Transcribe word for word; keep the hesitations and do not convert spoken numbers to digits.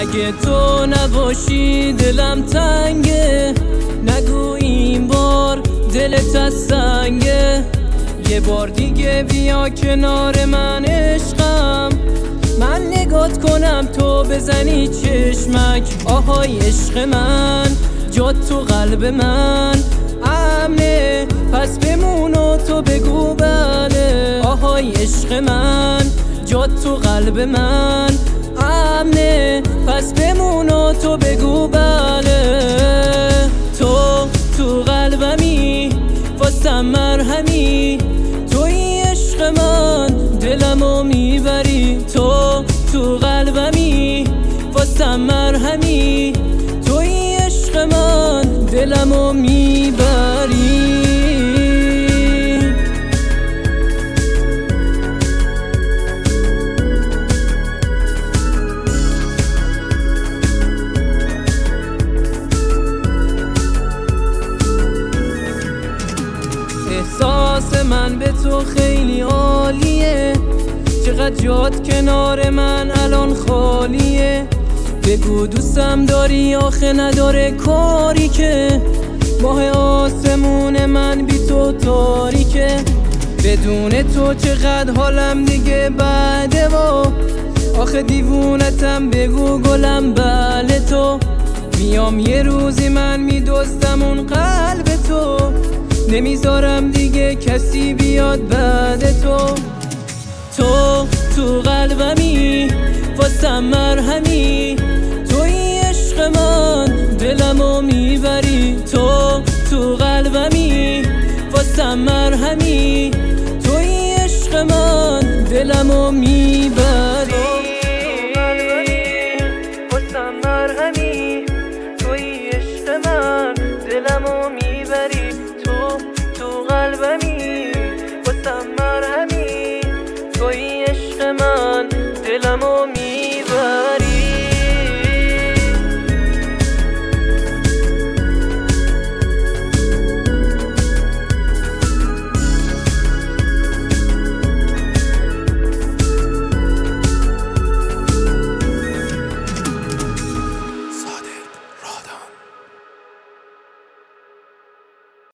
اگه تو نباشی دلم تنگه، نگو این بار دلت از سنگه. یه بار دیگه بیا کنار من عشقم، من نگات کنم تو بزنی چشمک. آهای عشق من، جات تو قلب من امنه، پس بمون و تو بگو بله. آهای عشق من، جات تو قلب من امنه، پس بمون و تو بگو بله. تو تو قلبمی واسم مرهمی، توی عشق من دلمو میبری. تو تو قلبمی واسم مرهمی، توی عشق من دلمو میبری. احساس من به تو خیلی عالیه، چقدر جات کنار من الان خالیه. بگو دوستم داری آخه نداره کاری که، ماه آسمون من بی تو تاریکه. بدون تو چقدر حالم دیگه بعده و آخه دیوونتم بگو گلم بله. تو میام یه روزی من میدزدم اون قلب تو، نمیذارم دیگه کسی بیاد بعد تو. تو تو قلبمی واسم مرهمی، توی عشق من دلمو میبری. تو تو قلبمی واسم مرهمی، توی عشق من دلمو میبری.